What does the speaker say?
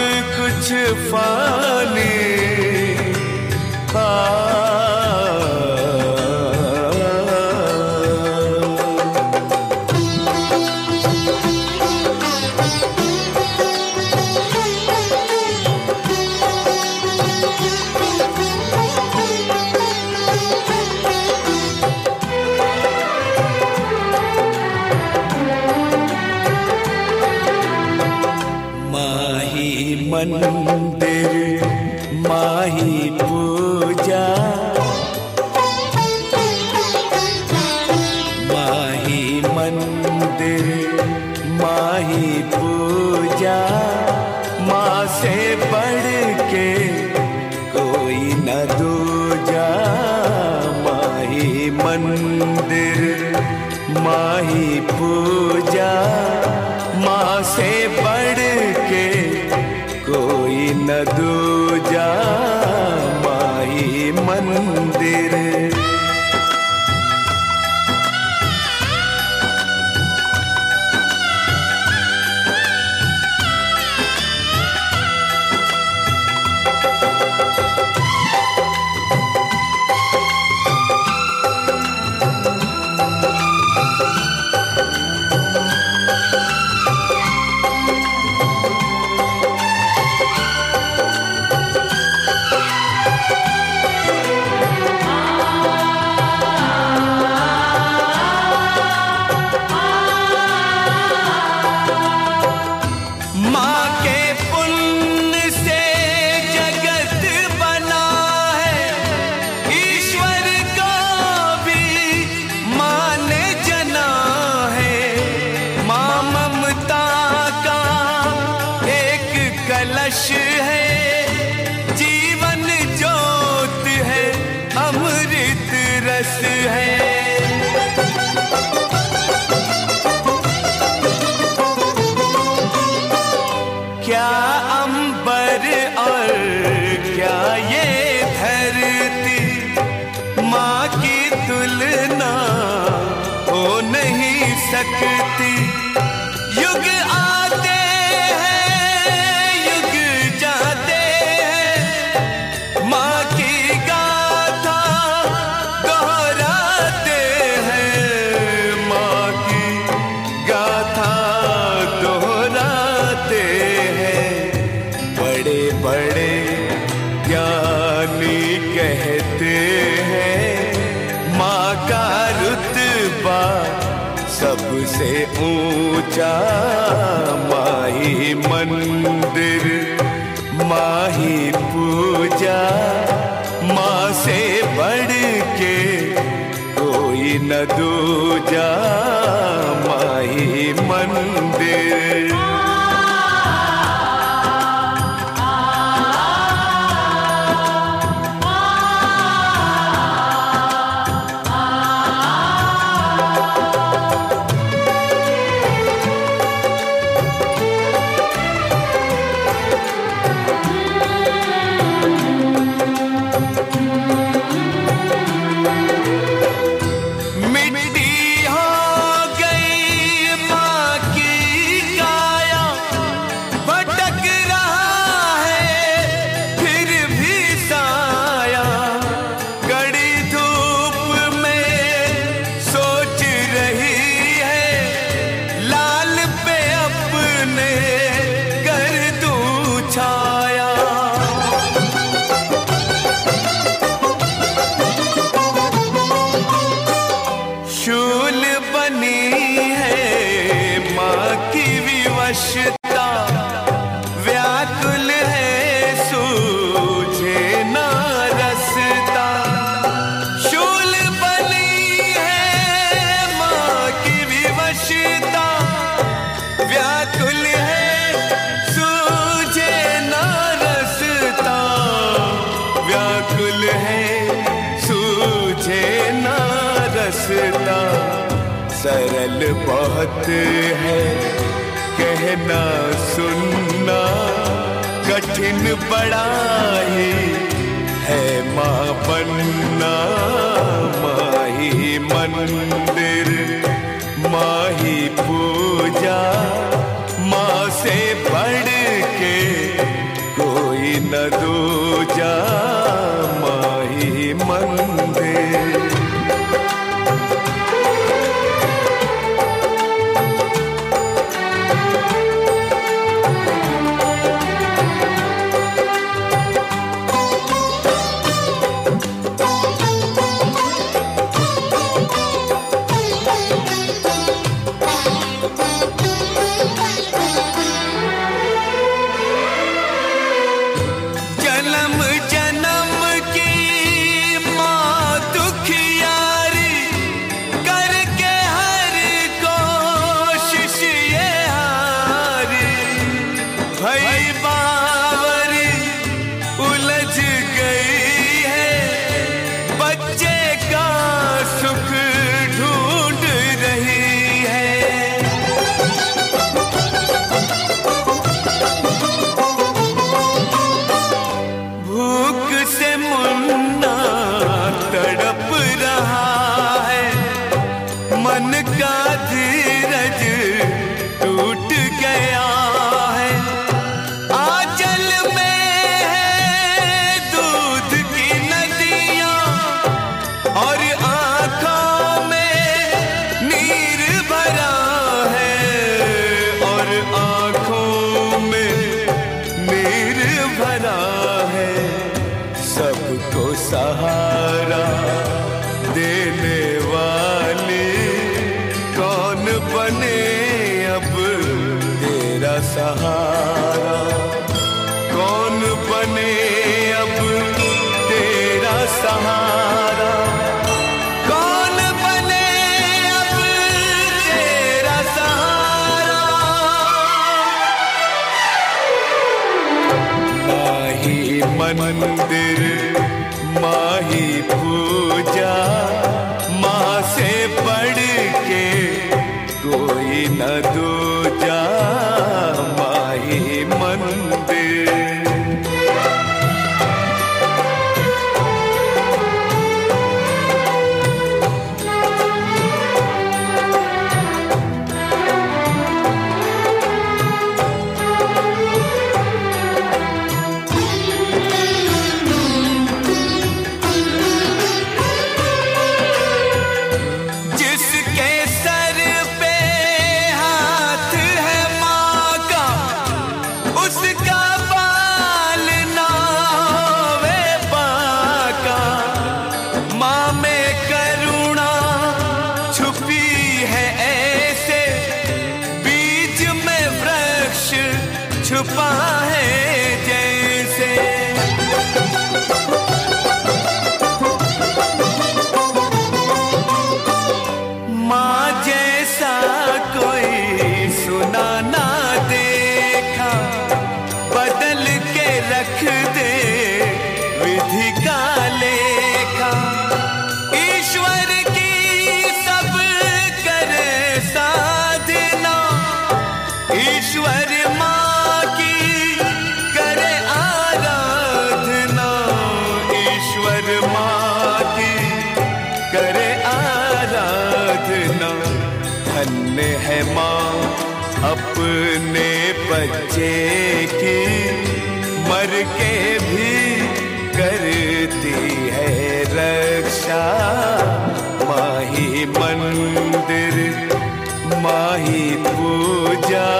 कुछ फानी। मंदिर माही पूजा, माही मंदिर माही पूजा, माँ से बढ़ के कोई न दूजा। माही मंदिर माही पूजा, माँ से बढ़ के कोई न दूजा। माही मंदिर है, जीवन ज्योत है, अमृत रस है। क्या अंबर और क्या ये धरती, माँ की तुलना हो नहीं सकती। युग आते कहते हैं, माँ का रुतबा सबसे ऊंचा। माही मंदिर माही पूजा, माँ से बढ़ के कोई न दूजा। माही मंदिर विवशता, व्याकुल है सूझे ना रसता। शूल बनी है माँ की विवशता, व्याकुल है सूझे ना रसता। व्याकुल है सूझे ना रसता। सरल बहुत है कहना सुनना, कठिन बड़ा ही है माँ बनना। माही मंदिर माही पूजा, माँ से बढ़ के न दूजा माही मंदिर। सहारा देने वाली कौन बने अब तेरा सहारा, कौन बने अब तेरा सहारा, कौन बने अब तेरा सहारा। माही मंदिर माही पूजा, माँ से बढ़ के कोई न दूजा माही मंदिर। छुपा है जैसे माँ जैसा कोई सुना ना देखा, बदल के रख दे विधि का लेखा। ईश्वर की सब करे साधना, ईश्वर धन्य है माँ अपने बच्चे की, मर के भी करती है रक्षा। माही मंदिर माही पूजा,